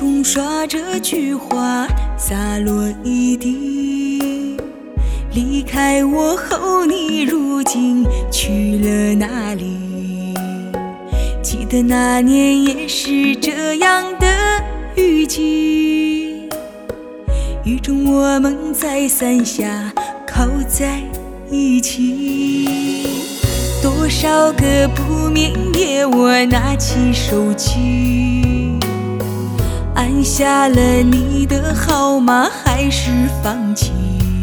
冲刷着菊花，洒落一地。离开我后，你如今去了哪里？记得那年也是这样的雨季，雨中我们在伞下靠在一起。多少个不眠夜，我拿起手机，按下了你的号码，还是放弃。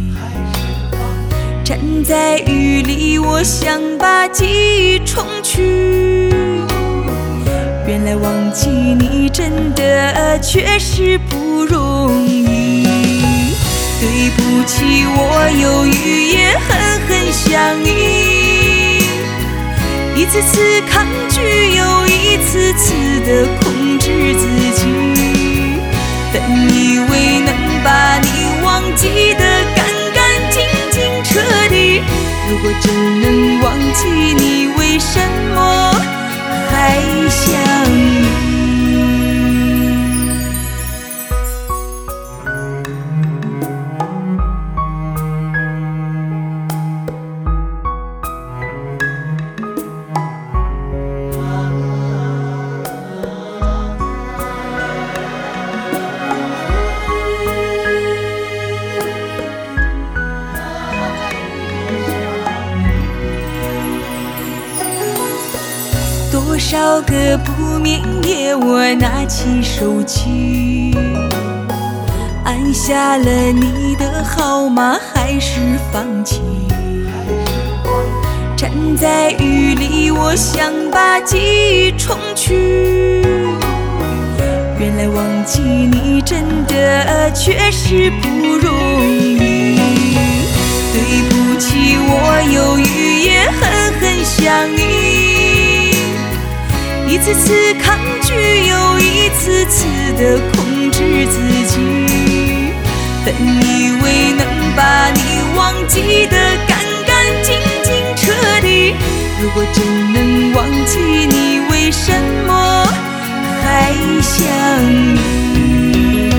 站在雨里，我想把记忆重去，原来忘记你真的确实不容易。对不起，我有语也狠狠想你，一次次抗拒，又一次次的控制自己。本以为能把你忘记得干干净净彻底，如果真能忘记你，为什么还想你？多少个不眠夜，我拿起手机，按下了你的号码，还是放弃。站在雨里，我想把记忆重去，原来忘记你真的确实不容易。对不起，我有语也狠狠想你，一次次抗拒，又一次次的控制自己。本以为能把你忘记得干干净净彻底，如果真能忘记你，为什么还想你？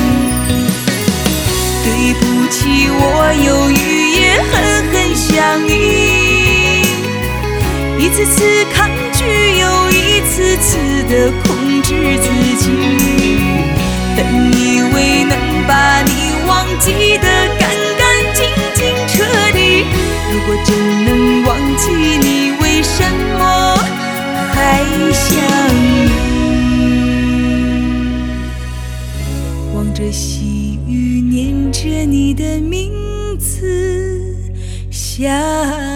对不起，我有语也狠狠想你，一次次抗拒，又一次次的控制自己。本以为能把你忘记得干干净净彻底，如果真能忘记你，为什么还想你？望着细雨，念着你的名字，想